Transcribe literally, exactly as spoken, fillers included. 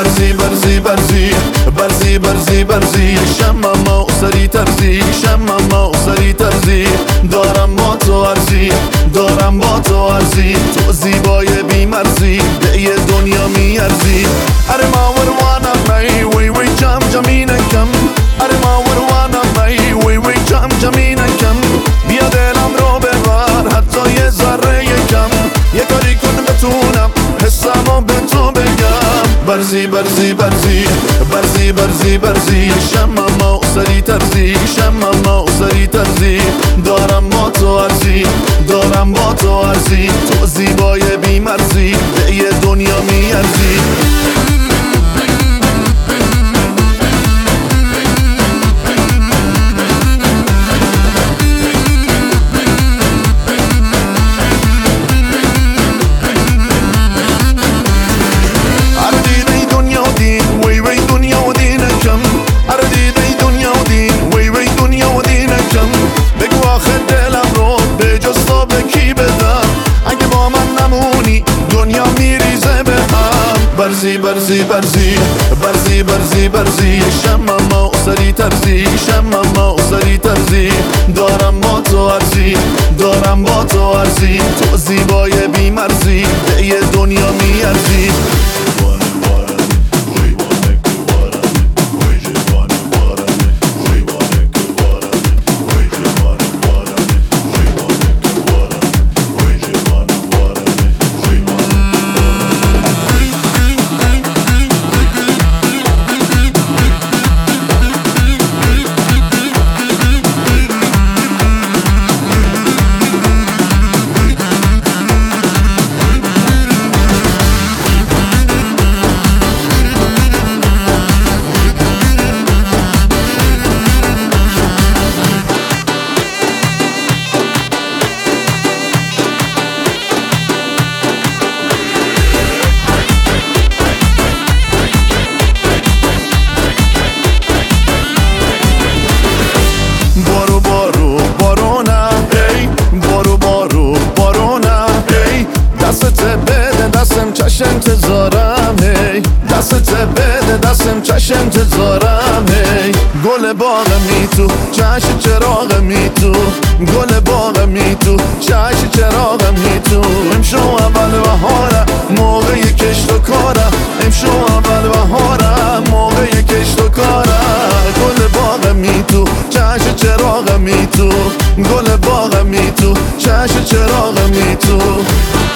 برزی برزی برزی برزی برزی برزی شمم و سری ترزی شمم و سری ترزی دارم با تو ارزی دارم با تو ارزی تو زیبای بی مرزی به یه دنیا میارزی اره ما وروانم می وی وی جم جمینکم اره ما وروانم می وی وی جم جمینکم بیا دلم رو ببر حتی یه ذره کم یه کاری کن بتونم حسمو به تو بگم برزی برزی برزی برزی برزی برزی شمم و سری ترزی شمم و سری ترزی دارم با تو ارزی دارم با تو ارزی تو زیبای بی مرزی به یه دنیا میارزی برزی برزی برزی برزی برزی برزی شمم و سری ترزی شمم و سری ترزی دارم با تو ارزی دارم با تو ارزی تو زیبای بی مرزی به یه دنیا میارزی چشم انتظارم هی دستت بده دستم چشم انتظارم هی گل باغ می تو چشم چراغ می تو گل باغ می تو چشم چراغ می تو امشو اول بهاره موقع کشت و کاره امشو اول بهاره موقع کشت و کاره گل باغ می تو چشم چراغ می تو گل باغ می تو چشم چراغ می تو